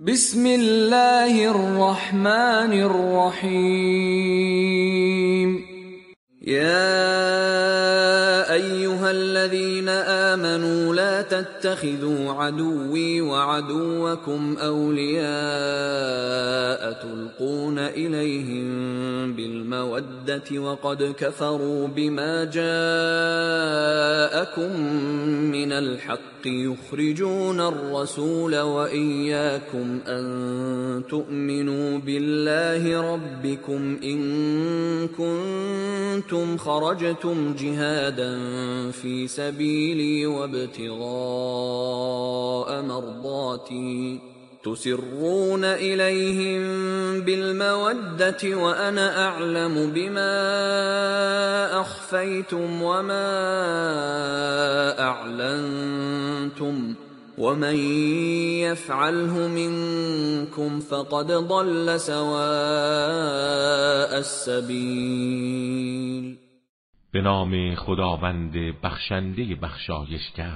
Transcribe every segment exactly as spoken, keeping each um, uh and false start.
بسم الله الرحمن الرحیم. يا أيها الذين آمنوا لا تتخذوا عدوي وعدوكم أولياء تلقون إليهم بالمودة وقد كفروا بما جاءكم من الحق يخرجون الرسول وإياكم أن تؤمنوا بالله ربكم إن كنتم خرجتم جهادا في سبيلي وابتغاء مرضاتي تسرون إليهم بالمودة وأنا أعلم بما أخفيتم وما أعلنتم ومن يفعله منكم فقد ضل سواء السبيل. به نام خداوند بخشنده بخشایشگر.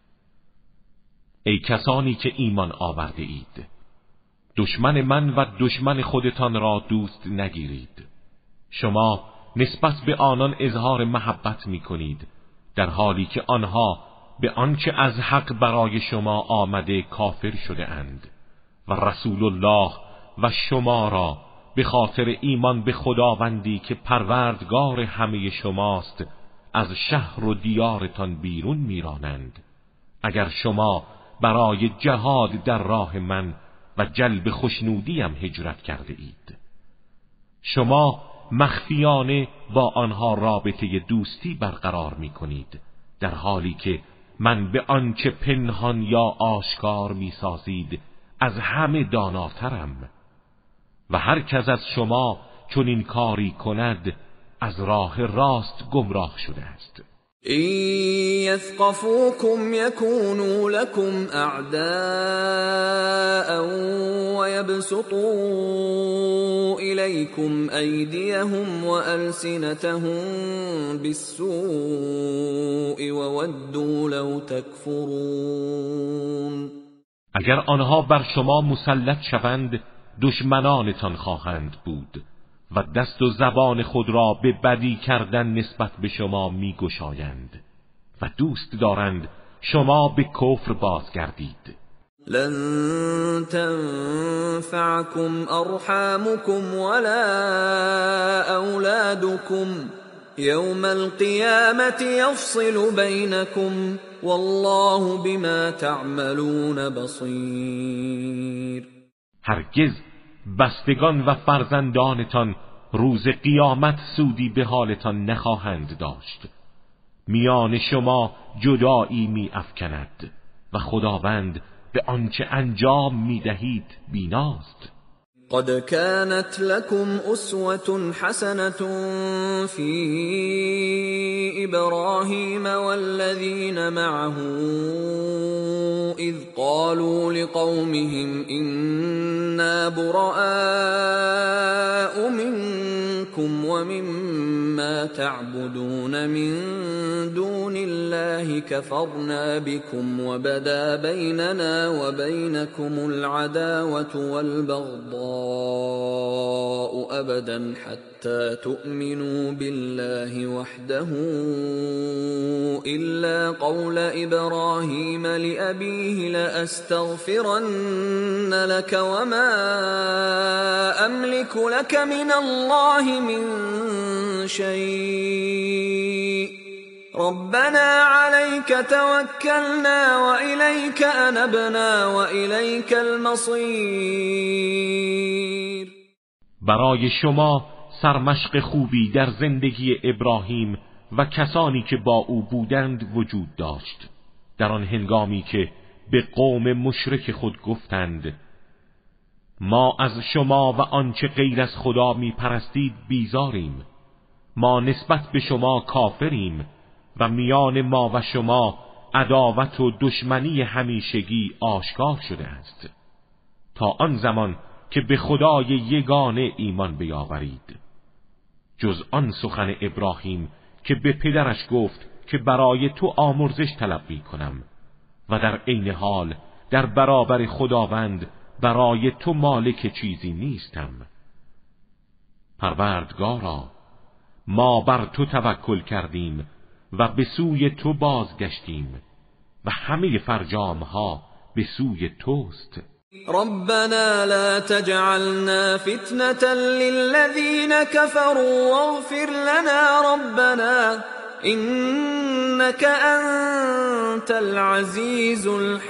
ای کسانی که ایمان آورده اید، دشمن من و دشمن خودتان را دوست نگیرید. شما نسبت به آنان اظهار محبت می کنید در حالی که آنها به آنچه از حق برای شما آمده کافر شده اند و رسول الله و شما را به خاطر ایمان به خداوندی که پروردگار همه شماست از شهر و دیارتان بیرون میرانند. اگر شما برای جهاد در راه من و جلب خوشنودیم هجرت کرده اید، شما مخفیانه با آنها رابطه دوستی برقرار می کنید در حالی که من به آنچه پنهان یا آشکار می سازید از همه داناترم و هر کس از شما چون این کاری کند از راه راست گمراه شده است. این یثقفوکم یکونوا لکم اعداء و یبسطوا الیکم ایدیهم و السنتهم بالسوء و ودوا لو تکفرون. اگر آنها بر شما مسلط شوند دشمنانتان خواهند بود و دست و زبان خود را به بدی کردن نسبت به شما میگشایند و دوست دارند شما به کفر بازگردید. لن تنفعكم ارحامكم ولا اولادكم يوم القيامة يفصل بينكم والله بما تعملون بصير. هرگز بستگان و فرزندانتان روز قیامت سودی به حالتان نخواهند داشت. میان شما جدایی می افکند و خداوند به آنچه انجام می دهید بیناست. قد كانت لكم أسوة حسنة في إبراهيم والذين معه إذ قالوا لقومهم إنا براء منكم ومما تعبدون من دون الله كفرنا بكم وبدا بيننا وبينكم العداوة والبغضاء أبدا حتى تؤمنوا بالله وحده إلا قول إبراهيم لأبيه لأستغفرن لك وما أملك لك من الله من شيء ربنا عليك توكلنا وإليك أنبنا وإليك المصير. برای شما سرمشق خوبی در زندگی ابراهیم و کسانی که با او بودند وجود داشت، در آن هنگامی که به قوم مشرک خود گفتند ما از شما و آنچه غیر از خدا می پرستید بیزاریم، ما نسبت به شما کافریم و میان ما و شما عداوت و دشمنی همیشگی آشکار شده است تا آن زمان که به خدای یگانه ایمان بیاورید، جز آن سخن ابراهیم که به پدرش گفت که برای تو آمرزش طلب می کنم و در عین حال در برابر خداوند برای تو مالک چیزی نیستم. پروردگارا، ما بر تو توکل کردیم و به سوی تو بازگشتیم و همه فرجامها به سوی توست. ربنا لا تجعلنا فتنة للذين كفروا واغفر لنا ربنا إنك أنت العزيز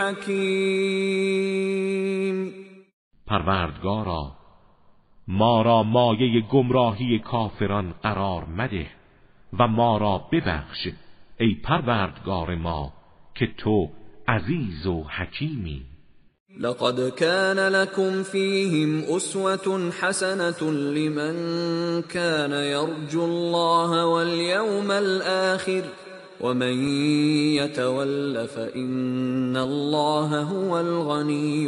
الحكيم. پروردگارا، ما را مایه گمراهی کافران قرار مده و ما را ببخش ای پروردگار ما که تو عزیز و حکیمی. لقد كان لكم فيهم أسوة حسنة لمن كان يرجو الله واليوم الآخر ومن يتول فإن الله هو الغني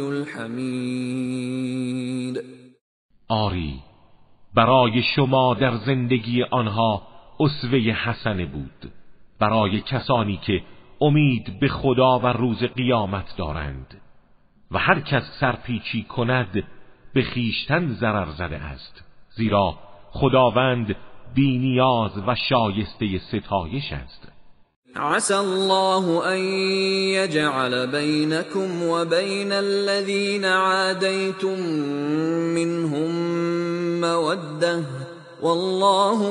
الحميد. آری، برای شما در زندگی آنها اسوه حسنه بود، برای کسانی که امید به خدا و روز قیامت دارند و هر کس سرپیچی کند به خیشتن ضرر زده است، زیرا خداوند بی‌نیاز و شایسته ستایش است. عسى الله أن يجعل بينكم وبين الذين عاديتم منهم مودة والله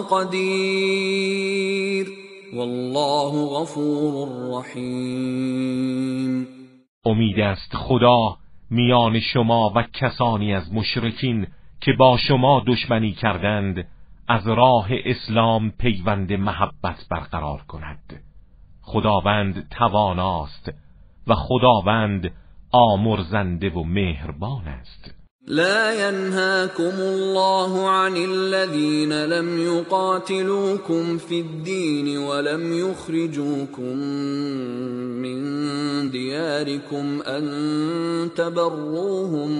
قدير والله غفور رحيم. امید است خدا میان شما و کسانی از مشرکین که با شما دشمنی کردند از راه اسلام پیوند محبت برقرار کند. خداوند تواناست و خداوند آمرزنده و مهربان است. لا ينهاكم الله عن الذين لم يقاتلوكم في الدين ولم يخرجوكم من دياركم أن تبروهم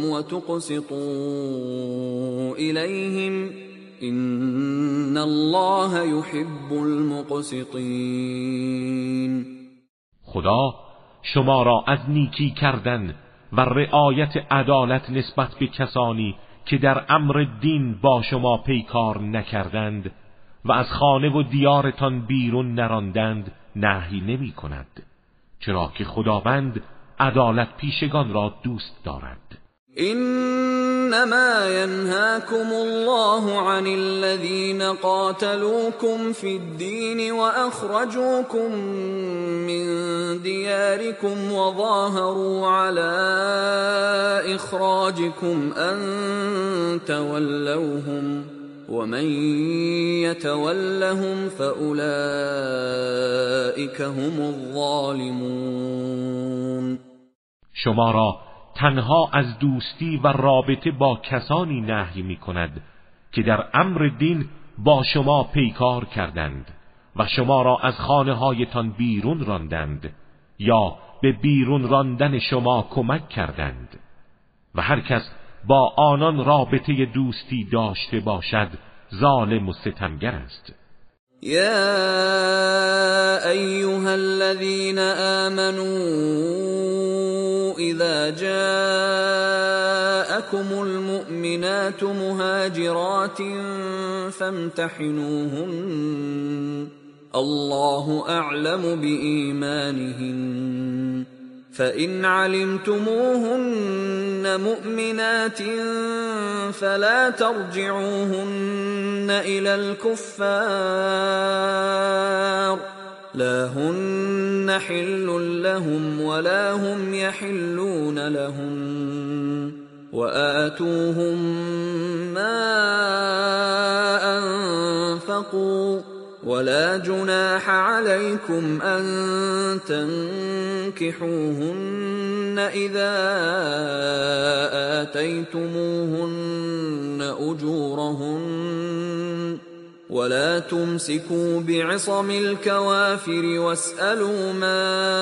وتقسطوا إليهم إن الله يحب المقسطين. خدا شما را از نیکی کردن و رعایت عدالت نسبت به کسانی که در امر دین با شما پیکار نکردند و از خانه و دیارتان بیرون نراندند نهی نمی کند، چرا که خداوند عدالت پیشگان را دوست دارد. إنما ينهاكم الله عن الذين قاتلوكم في الدين وأخرجوكم من دياركم وظاهروا على إخراجكم أن تولوهم ومن يتولهم فأولئك هم الظالمون. شما را تنها از دوستی و رابطه با کسانی نهی می کند که در امر دین با شما پیکار کردند و شما را از خانه هایتان بیرون راندند یا به بیرون راندن شما کمک کردند و هر کس با آنان رابطه دوستی داشته باشد ظالم و ستمگر است. يا أيها الذين آمنوا إذا جاءكم المؤمنات مهاجرات فامتحنوهن الله أعلم بإيمانهن فإن علمتموهن مؤمنات فلا ترجعوهن إلى الكفار لا هن حل لهم ولا هم يحلون لهم وآتوهم ما أنفقوا ولا جناح عليكم أن تنكحوهن إذا آتيتموهن أجورهن ولا تمسكوا بعصم الكوافر واسألوا ما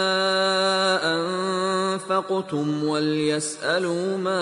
أنفقتم وليسألوا ما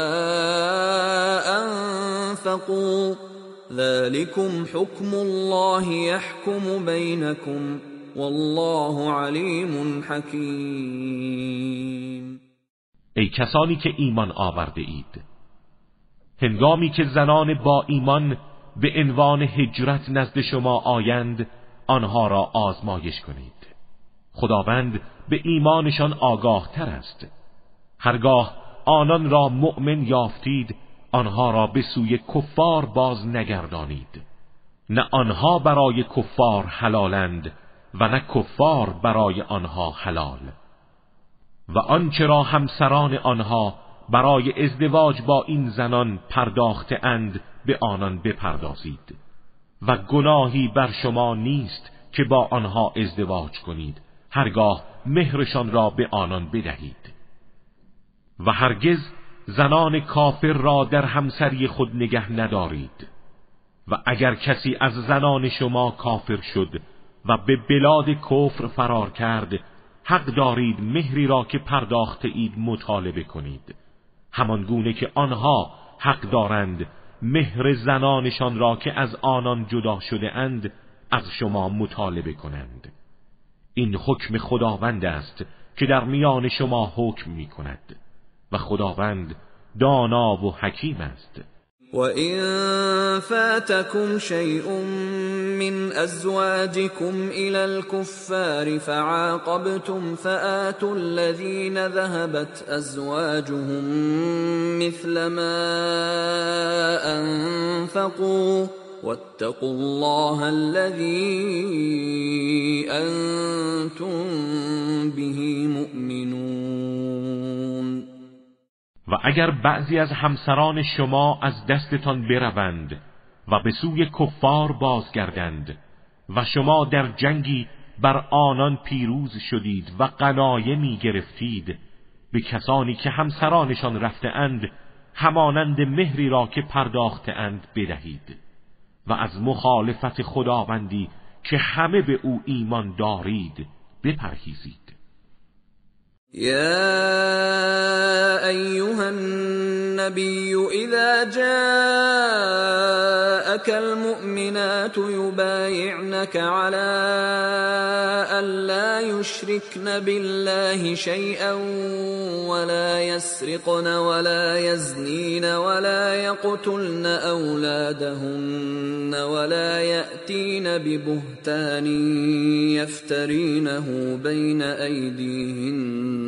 أنفقوا ذلكم حكم الله يحكم بينكم والله عليم حكيم. ای کسانی که ایمان آورده اید، هنگامی که زنان با ایمان به عنوان هجرت نزد شما آیند آنها را آزمایش کنید. خداوند به ایمانشان آگاه تر است. هرگاه آنان را مؤمن یافتید آنها را به سوی کفار باز نگردانید. نه آنها برای کفار حلالند و نه کفار برای آنها حلال. و آنچه را همسران آنها برای ازدواج با این زنان پرداخته اند به آنان بپردازید و گناهی بر شما نیست که با آنها ازدواج کنید هرگاه مهرشان را به آنان بدهید. و هرگز زنان کافر را در همسری خود نگه ندارید. و اگر کسی از زنان شما کافر شد و به بلاد کفر فرار کرد، حق دارید مهری را که پرداخته اید مطالبه کنید، همان گونه که آنها حق دارند مهر زنانشان را که از آنان جدا شده اند از شما مطالبه کنند. این حکم خداوند است که در میان شما حکم می کند و خداوند دانا و حکیم است. وَإِن فَاتَكُمْ شَيْءٌ مِّنْ أَزْوَاجِكُمْ إِلَى الْكُفَّارِ فَعَاقَبْتُمْ فَآتُوا الَّذِينَ ذَهَبَتْ أَزْوَاجُهُم مِّثْلَ مَا أَنفَقُوا وَاتَّقُوا اللَّهَ الَّذِي أَنتُم بِهِ مُؤْمِنُونَ. و اگر بعضی از همسران شما از دستتان بروند و به سوی کفار بازگردند و شما در جنگی بر آنان پیروز شدید و غنایمی گرفتید، به کسانی که همسرانشان رفته اند همانند مهری را که پرداخته اند بدهید و از مخالفت خداوندی که همه به او ایمان دارید بپرهیزید. يا أيها النبي إذا جاءك المؤمنات يبايعنك على أن لا يشركن بالله شيئا ولا يسرقن ولا يزنين ولا يقتلن أولادهن ولا يأتين ببهتان يفترينه بين أيديهن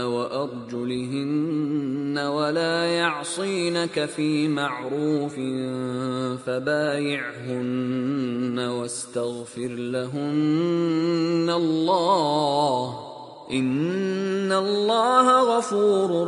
وأرجلهن ولا يعصينك في معروف فبايعهن واستغفر لهن الله إن الله غفور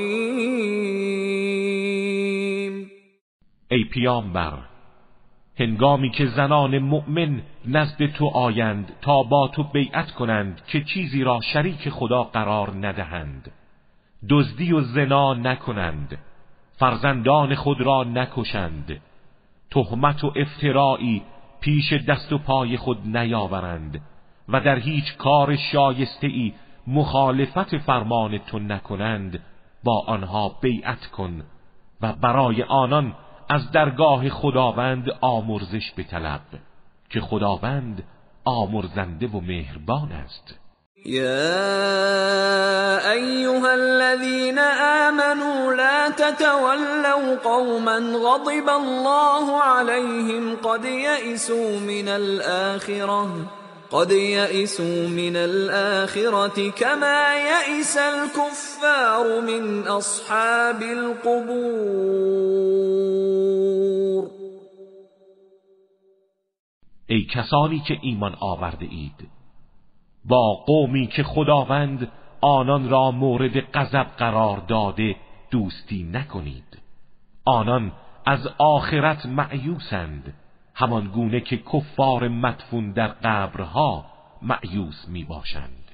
رحيم. ای پیامبر، هنگامی که زنان مؤمن نزد تو آیند تا با تو بیعت کنند که چیزی را شریک خدا قرار ندهند، دزدی و زنا نکنند، فرزندان خود را نکشند، تهمت و افترائی پیش دست و پای خود نیاورند و در هیچ کار شایسته‌ای مخالفت فرمان تو نکنند، با آنها بیعت کن و برای آنان از درگاه خداوند آمرزش بطلب که خداوند آمرزنده و مهربان است. يا أيها الذين آمنوا لا تتولوا قوما غضب الله عليهم قد يئسوا من الآخرة قد يئسوا من الآخرة كما يئس الكفار من أصحاب القبور. ای کسانی که ایمان آورده اید، با قومی که خداوند آنان را مورد غضب قرار داده دوستی نکنید. آنان از آخرت مأیوسند، همان گونه که کفار مدفون در قبرها مأیوس می باشند.